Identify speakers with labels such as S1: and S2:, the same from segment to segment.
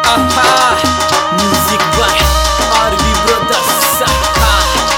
S1: Aha, music by RV Brothers. Aha.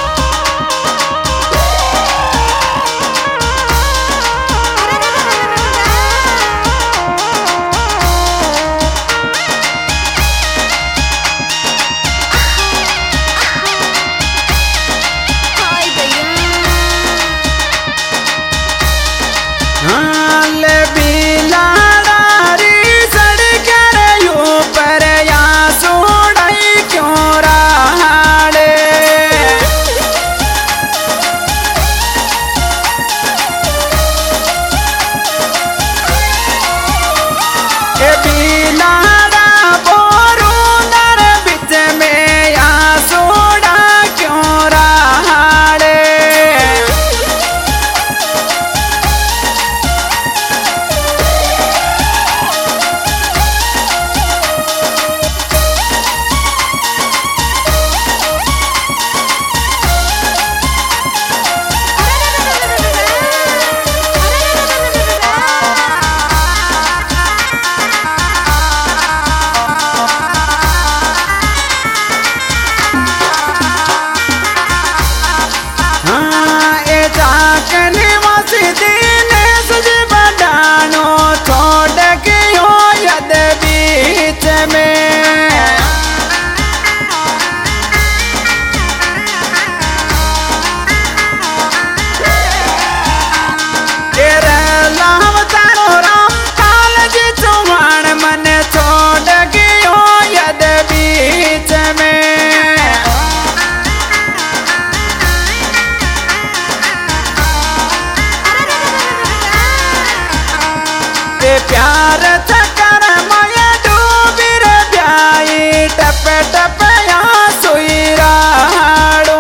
S2: प्यार चकर मया डूबी रे ब्याई टप टप यहाँ सोई राड़ू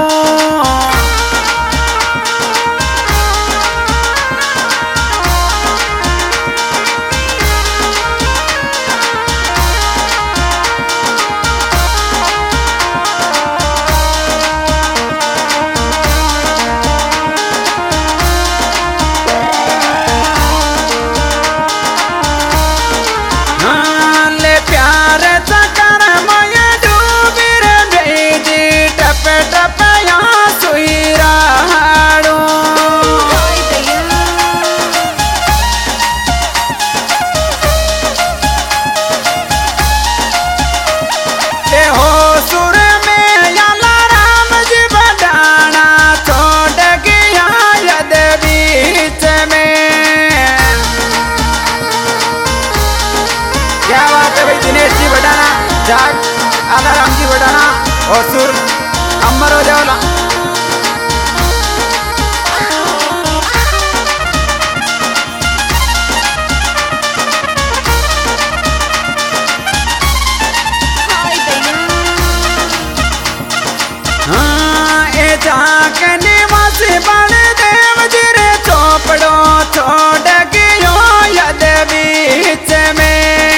S2: जाग आलाराम जी बड़ाना और सुर अमर हो जाओला हाँ ए जाकने वासे बड़े देव जिरे चौपड़ो छोड़ गयो यद बीच में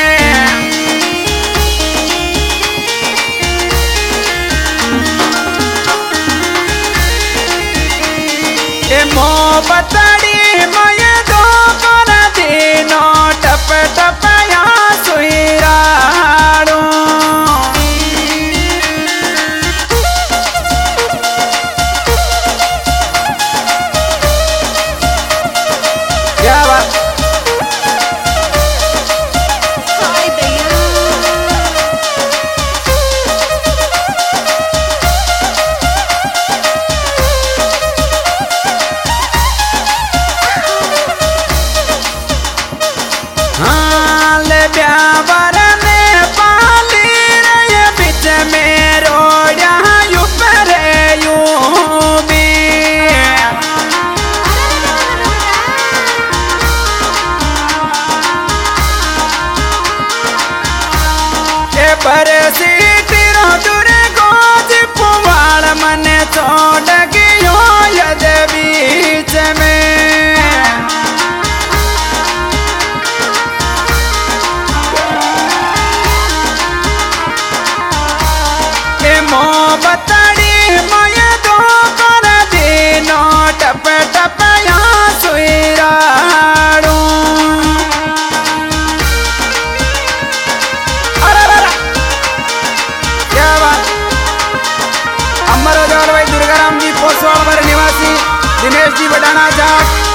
S2: मोहब्बतड़ी मये दो कर दिनो टप टप यहाँ सोई राड़ू क्या बात पर सीटिरो तुरे गोज पुवाल मने छोड़ गयो यद बीच में ए मोहब्बतड़ी मये दो कर दिनो टप टप यहाँ सोई राड़ू एसडी बडाना जाट